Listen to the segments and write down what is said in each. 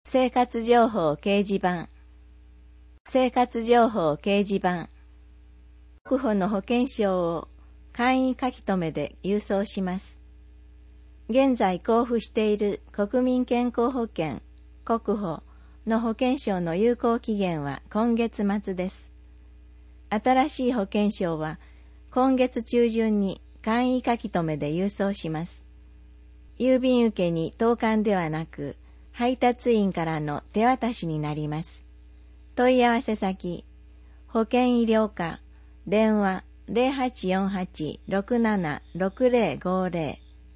生活情報掲示板。生活情報掲示板。国保の保険証を簡易書き留めで郵送します。現在交付している国民健康保険国保の保険証の有効期限は今月末です。新しい保険証は今月中旬に簡易書き留めで郵送します。郵便受けに投函ではなく、配達員からの手渡しになります。問い合わせ先、保険医療課、電話 0848-676050。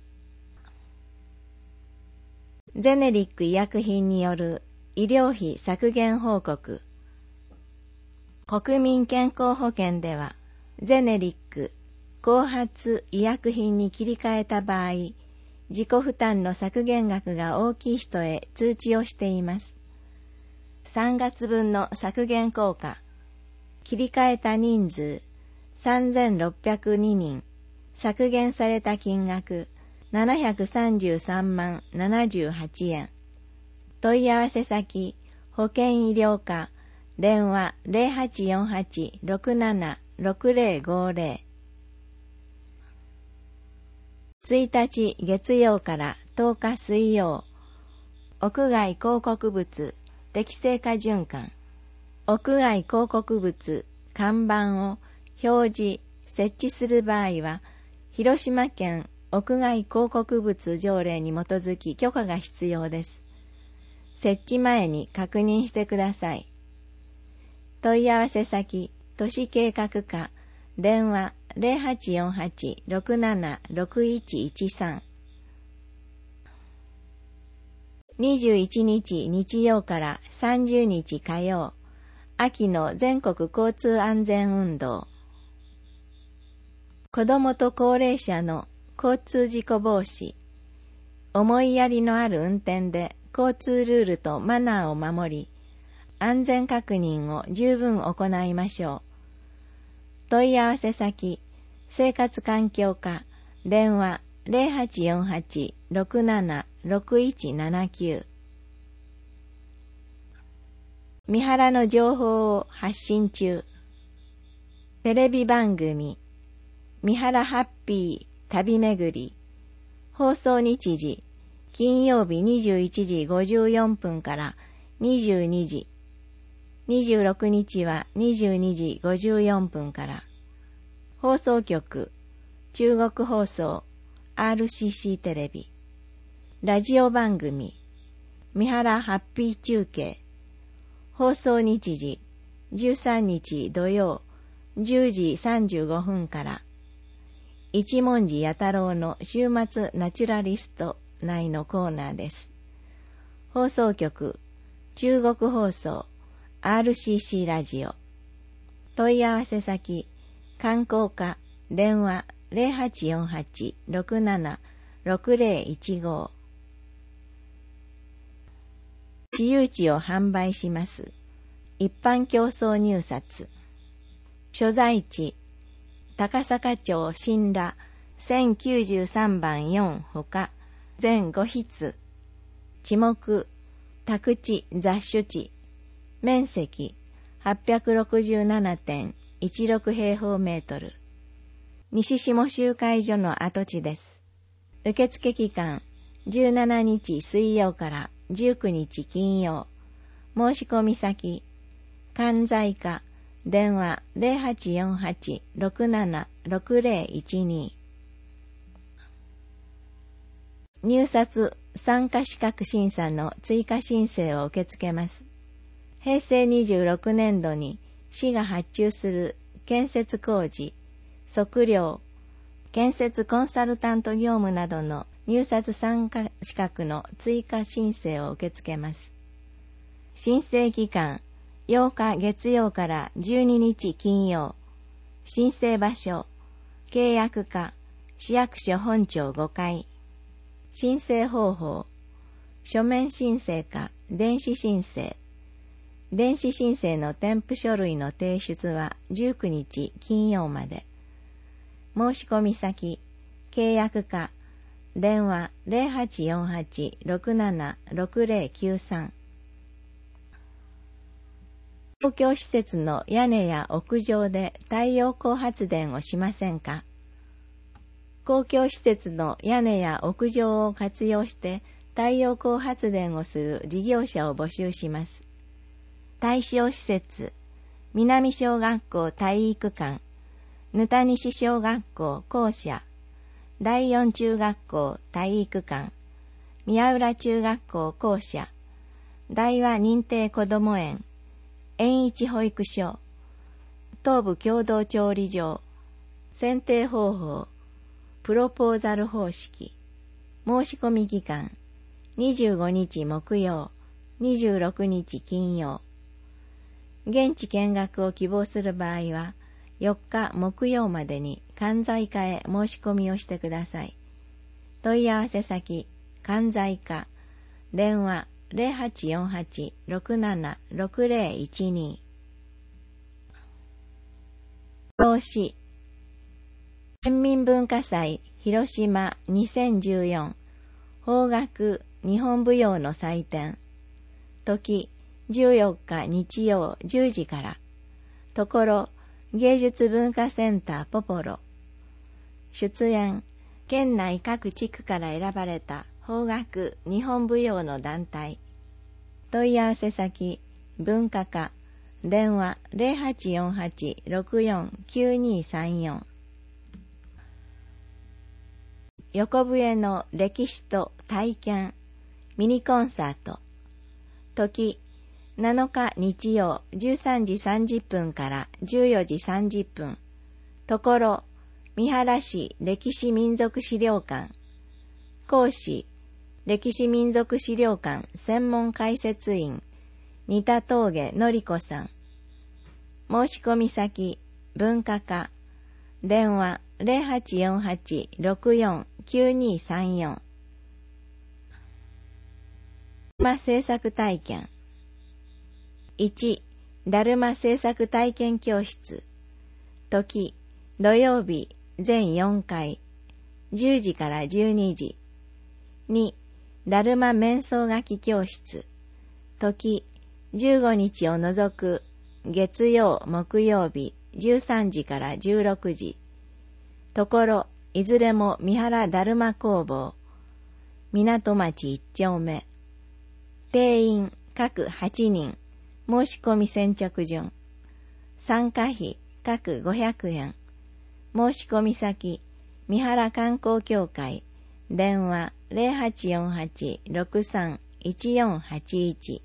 ゼネリック医薬品による医療費削減報告。国民健康保険では、ゼネリック、後発医薬品に切り替えた場合、自己負担の削減額が大きい人へ通知をしています。3月分の削減効果。切り替えた人数3602人。削減された金額733万78円。問い合わせ先、保険医療課、電話 0848-676050。1日月曜から10日水曜、屋外広告物適正化循環。屋外広告物看板を表示設置する場合は、広島県屋外広告物条例に基づき許可が必要です。設置前に確認してください。問い合わせ先、都市計画課、電話0848-676113。21日日曜から30日火曜、秋の全国交通安全運動。子どもと高齢者の交通事故防止。思いやりのある運転で交通ルールとマナーを守り、安全確認を十分行いましょう。問い合わせ先、生活環境課、電話0848-676179。三原の情報を発信中。テレビ番組、三原ハッピー旅めぐり。放送日時、金曜日21時54分から22時。26日は22時54分から。放送局、中国放送、RCC テレビ。ラジオ番組、三原ハッピー中継。放送日時、13日土曜、10時35分から。一文字弥太郎の週末ナチュラリスト内のコーナーです。放送局、中国放送、RCC ラジオ。問い合わせ先、観光課、電話0848-676015。私有地を販売します。一般競争入札。所在地、高坂町新羅1093番4ほか、全5筆。地目、宅地雑種地。面積 867.16 平方メートル。西下集会所の跡地です。受付期間17日水曜から19日金曜。申し込み先、関西課、電話0848-676012。入札参加資格審査の追加申請を受け付けます。平成26年度に市が発注する建設工事、測量、建設コンサルタント業務などの入札参加資格の追加申請を受け付けます。申請期間8日月曜から12日金曜。申請場所、契約課、市役所本庁5階。申請方法、書面申請か電子申請。電子申請の添付書類の提出は19日金曜まで。申し込み先、契約課、電話0848-676093。 公共施設の屋根や屋上で太陽光発電をしませんか？公共施設の屋根や屋上を活用して太陽光発電をする事業者を募集します。対象施設、南小学校体育館、ぬた西小学校校舎、第四中学校体育館、宮浦中学校校舎、大和認定こども園、園一保育所、東部共同調理場、選定方法、プロポーザル方式、申し込み期間、25日木曜、26日金曜。現地見学を希望する場合は、4日木曜までに関西課へ申し込みをしてください。問い合わせ先、関西課、電話 0848-676012。表紙、県民文化祭広島2014邦楽日本舞踊の祭典。時14日日曜10時から。ところ芸術文化センターポポロ。出演県内各地区から選ばれた邦楽日本舞踊の団体。問い合わせ先文化課電話 0848-649234。横笛の歴史と体験ミニコンサート。時7日日曜13時30分から14時30分。ところ三原市歴史民族資料館。講師歴史民族資料館専門解説員仁田峠典子さん。申し込み先文化課電話 0848-649234。制作体験。1. だるま制作体験教室。時土曜日全4回10時から12時。2. だるま面相書き教室。時15日を除く月曜木曜日13時から16時。ところいずれも三原だるま工房港町1丁目。定員各8人。申し込み先着順。参加費各500円。申し込み先三原観光協会電話 0848-631481。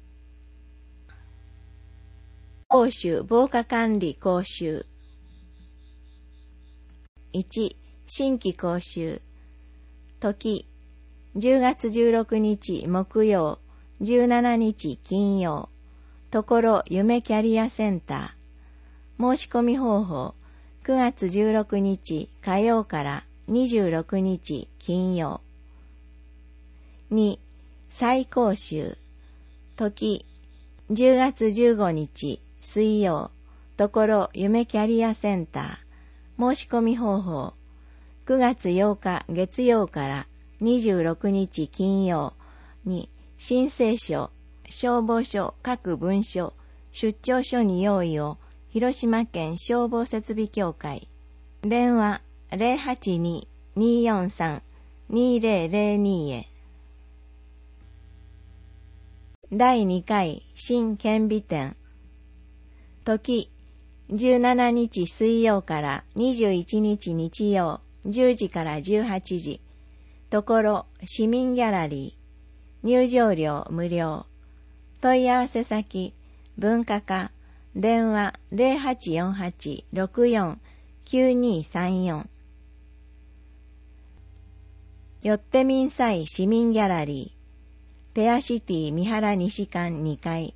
講習防火管理講習。1. 新規講習。時10月16日木曜17日金曜。ところ夢キャリアセンター。申し込み方法9月16日火曜から26日金曜。2. 再講習。時10月15日水曜。ところ夢キャリアセンター。申し込み方法9月8日月曜から26日金曜に申請書消防署各文書出張書に用意を広島県消防設備協会電話 082-243-2002 へ。第2回新顕微展。時17日水曜から21日日曜10時から18時。ところ市民ギャラリー。入場料無料。問い合わせ先文化課電話 0848-649234。よってみんさい市民ギャラリーペアシティ三原西館2階。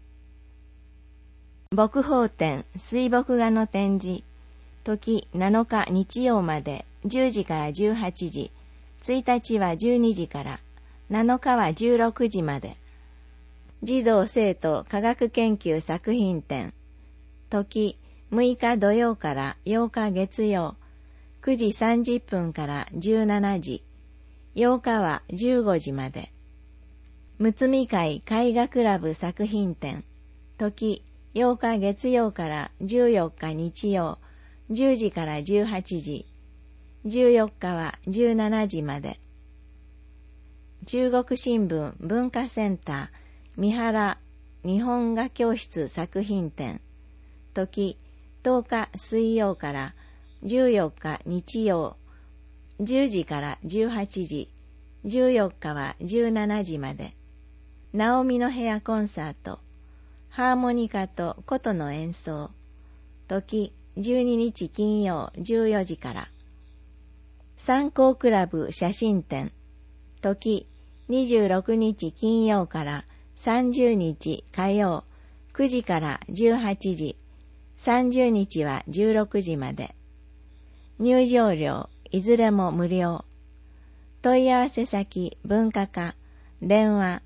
木宝展水墨画の展示。時7日日曜まで10時から18時。1日は12時から7日は16時まで。児童生徒科学研究作品展。時6日土曜から8日月曜9時30分から17時。8日は15時まで。むつみ会絵画クラブ作品展。時 8日月曜から14日日曜、10時から18時、14日は17時まで。中国新聞文化センター三原日本画教室作品展、時10日水曜から14日日曜、10時から18時、14日は17時まで。ナオミの部屋コンサート、ハーモニカと琴の演奏、時12日金曜14時から。三幸クラブ写真展、時26日金曜から30日火曜、9時から18時、30日は16時まで。入場料いずれも無料。問い合わせ先文化課、電話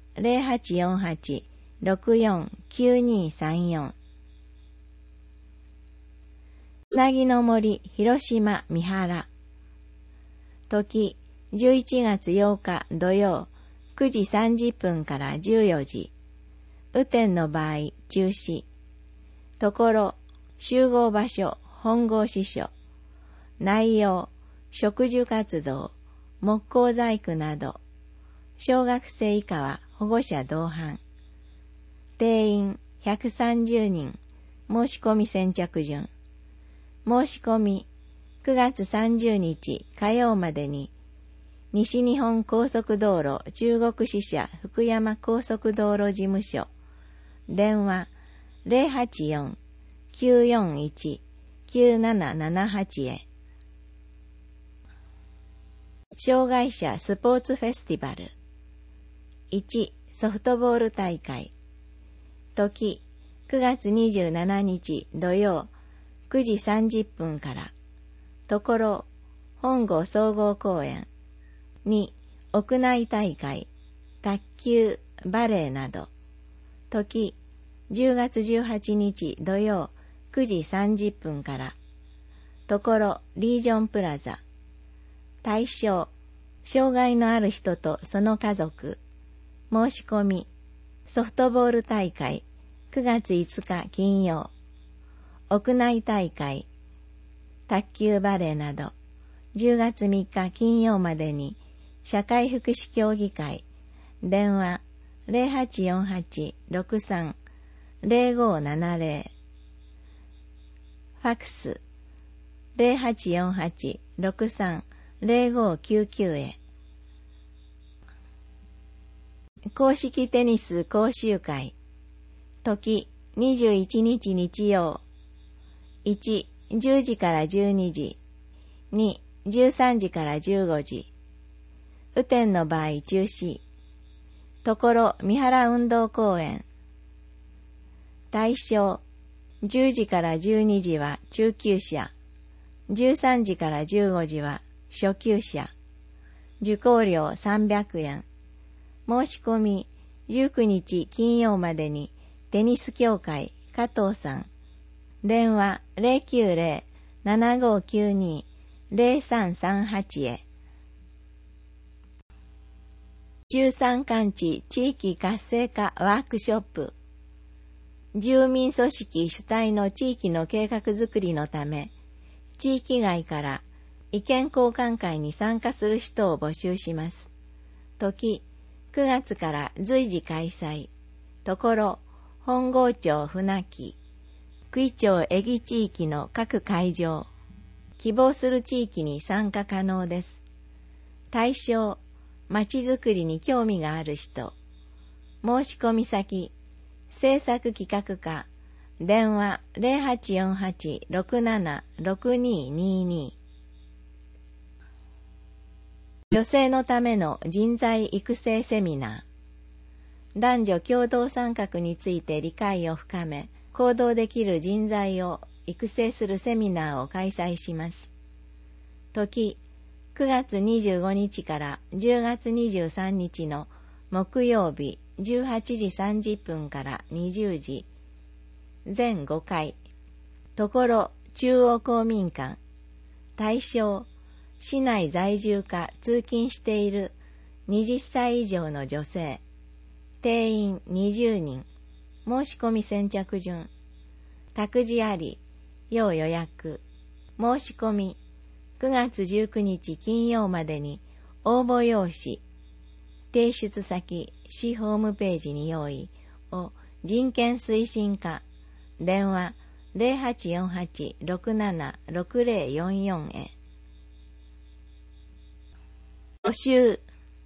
0848-649234。つなぎの森広島三原、時11月8日土曜9時30分から14時。雨天の場合中止。ところ集合場所本郷支所。内容植樹活動、木工細工など。小学生以下は保護者同伴。定員130人。申し込み先着順。申し込み9月30日火曜までに西日本高速道路中国支社福山高速道路事務所、電話 084-941-9778 へ。障害者スポーツフェスティバル。1、ソフトボール大会。時9月27日土曜9時30分から。ところ本郷総合公園。2、屋内大会、卓球、バレーなど。時10月18日土曜9時30分から。ところリージョンプラザ。対象障害のある人とその家族。申し込みソフトボール大会9月5日金曜。屋内大会卓球バレーなど10月3日金曜までに社会福祉協議会、電話 0848-63-0570、ファックス 0848-63-0599 へ。公式テニス講習会。時21日日曜。1、10時から12時。2、13時から15時。雨天の場合中止。ところ三原運動公園。対象10時から12時は中級者、13時から15時は初級者。受講料300円。申し込み19日金曜までにテニス協会加藤さん。電話 090-7592-0338 へ。13カ地地域活性化ワークショップ。住民組織主体の地域の計画づくりのため、地域外から意見交換会に参加する人を募集します。時9月から随時開催。ところ本郷町船木、九井町江木地域の各会場。希望する地域に参加可能です。対象まちづくりに興味がある人。申し込み先制作企画課、電話 0848-676222。女性のための人材育成セミナー。男女共同参画について理解を深め、行動できる人材を育成するセミナーを開催します。時9月25日から10月23日の木曜日18時30分から20時。全5回。ところ中央公民館。対象市内在住か通勤している20歳以上の女性。定員20人。申し込み先着順。 託児あり、要予約。申し込み、9月19日金曜までに応募用紙、提出先、市ホームページに用意を人権推進課、電話 0848-676044 へ。募集。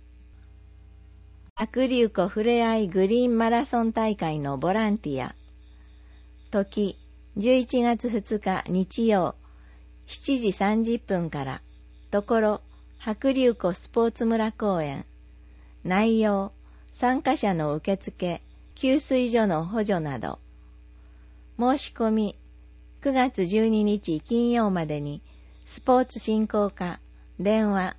白竜湖ふれあいグリーンマラソン大会のボランティア。時、11月2日日曜、7時30分から、ところ、白竜湖スポーツ村公園。内容、参加者の受付、給水所の補助など。申し込み、9月12日金曜までに、スポーツ振興課、電話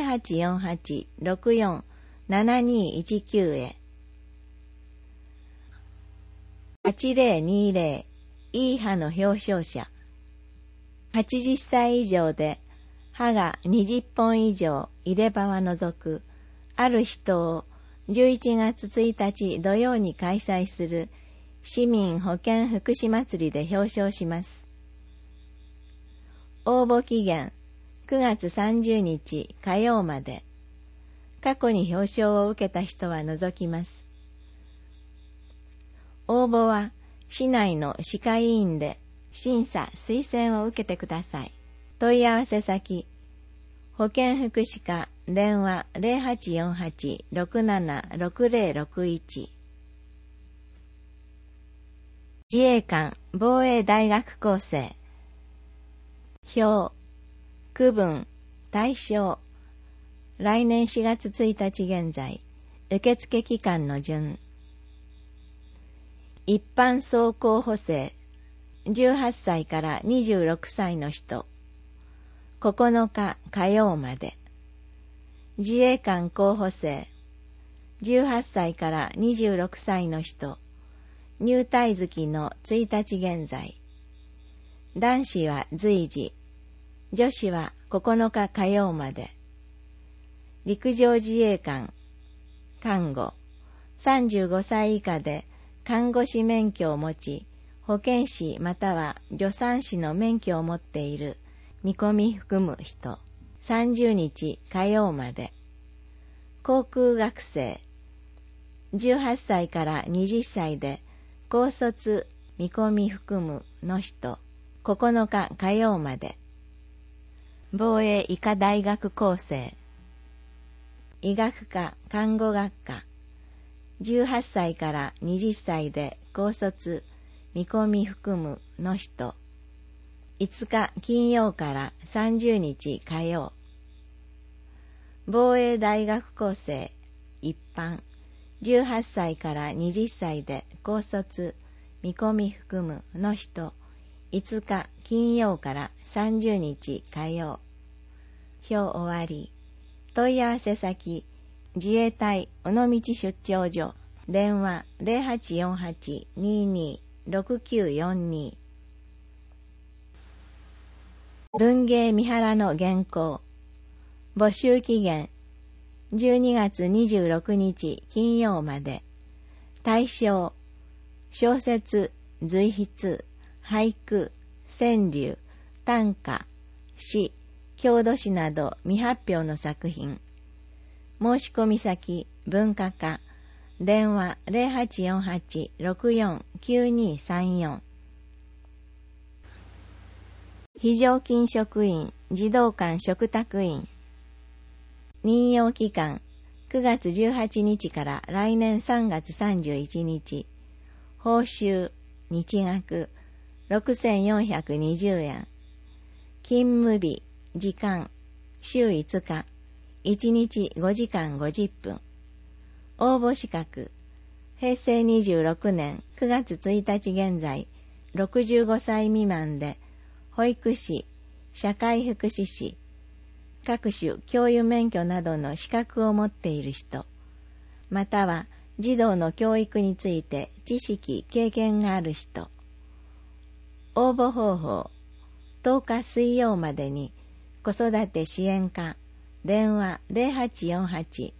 0848-647219 へ。8020いい歯の表彰者。80歳以上で歯が20本以上入れ歯は除くある人を11月1日土曜に開催する市民保健福祉祭りで表彰します。応募期限9月30日火曜まで。過去に表彰を受けた人は除きます。応募は市内の歯科医院で審査・推薦を受けてください。問い合わせ先、保健福祉課電話 0848-676061。自衛官防衛大学構成。表、区分、対象。来年4月1日現在、受付期間の順。一般総候補生、18歳から26歳の人、9日火曜まで。自衛官候補生、18歳から26歳の人、入隊月の1日現在。男子は随時、女子は9日火曜まで。陸上自衛官、看護、35歳以下で看護師免許を持ち、保健師または助産師の免許を持っている見込み含む人、30日火曜まで。航空学生、18歳から20歳で高卒見込み含むの人、9日火曜まで。防衛医科大学構成、医学科看護学科、18歳から20歳で高卒見込み含むの人、5日金曜から30日火曜。防衛大学構成、一般、18歳から20歳で高卒見込み含むの人、5日金曜から30日火曜。表終わり。問い合わせ先、自衛隊尾道出張所、電話 0848-226942。文芸三原の原稿。募集期限、12月26日金曜まで。対象、小説、随筆、俳句、川柳、短歌、詩、郷土詩など未発表の作品。申し込み先、文化課、電話 0848-649234。非常勤職員、児童館嘱託員。任用期間、9月18日から来年3月31日。報酬、日額、6420円。勤務日、時間、週5日、1日5時間50分。応募資格、平成26年9月1日現在、65歳未満で、保育士、社会福祉士、各種教諭免許などの資格を持っている人、または児童の教育について知識・経験がある人。応募方法、10日水曜までに子育て支援課、電話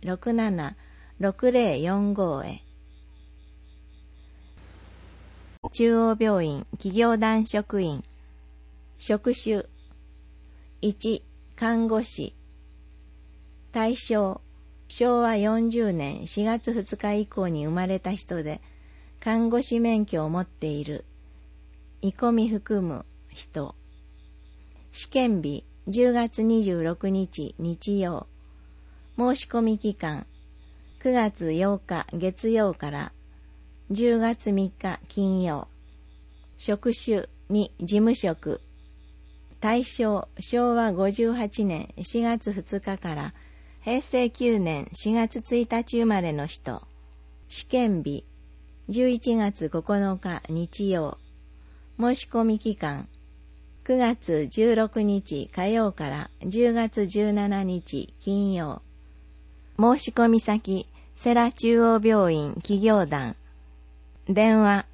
0848-676045 へ。 中央病院企業団職員。職種。1、看護師。対象、昭和40年4月2日以降に生まれた人で、看護師免許を持っている。意込み含む人。試験日、10月26日日曜。申し込み期間、9月8日月曜から10月3日金曜。職種2、事務職。対象、昭和58年4月2日から平成9年4月1日生まれの人。試験日、11月9日日曜。申し込み期間、9月16日火曜から10月17日金曜。申し込み先、世羅中央病院企業団。電話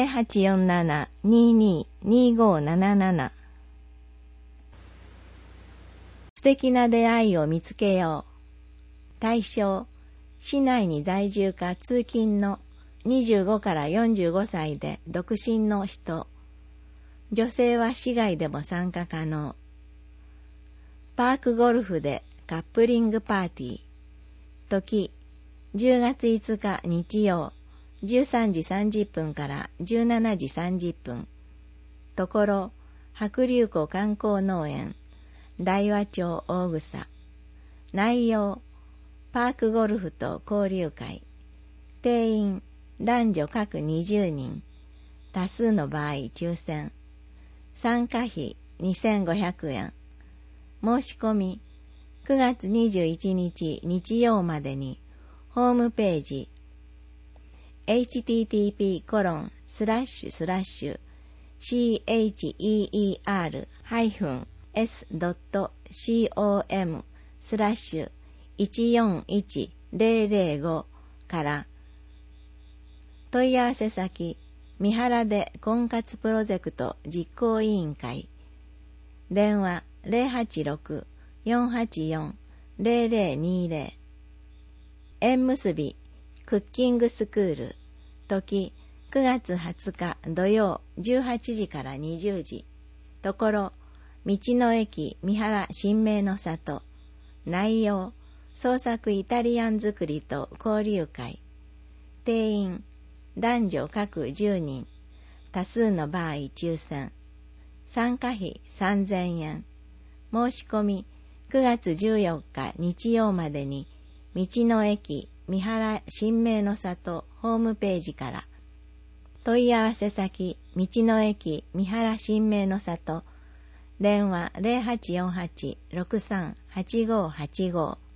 0847-22-2577。素敵な出会いを見つけよう。対象、市内に在住か通勤の25から45歳で独身の人。女性は市外でも参加可能。パークゴルフでカップリングパーティー。時、10月5日日曜、13時30分から17時30分。ところ、白龍湖観光農園、大和町大草。内容、パークゴルフと交流会。定員、男女各20人。多数の場合抽選。参加費2500円。申し込み、9月21日日曜までに、ホームページ、http://cher-s.com/141005 から、問い合わせ先、三原で婚活プロジェクト実行委員会。電話086-484-0020。縁結びクッキングスクール。時9月20日土曜18時から20時。ところ、道の駅三原新名の里。内容、創作イタリアン作りと交流会。定員、男女各10人。多数の場合抽選。参加費3000円。申し込み、9月14日日曜までに、道の駅三原新名の里ホームページから。問い合わせ先、道の駅三原新名の里。電話0848-638585。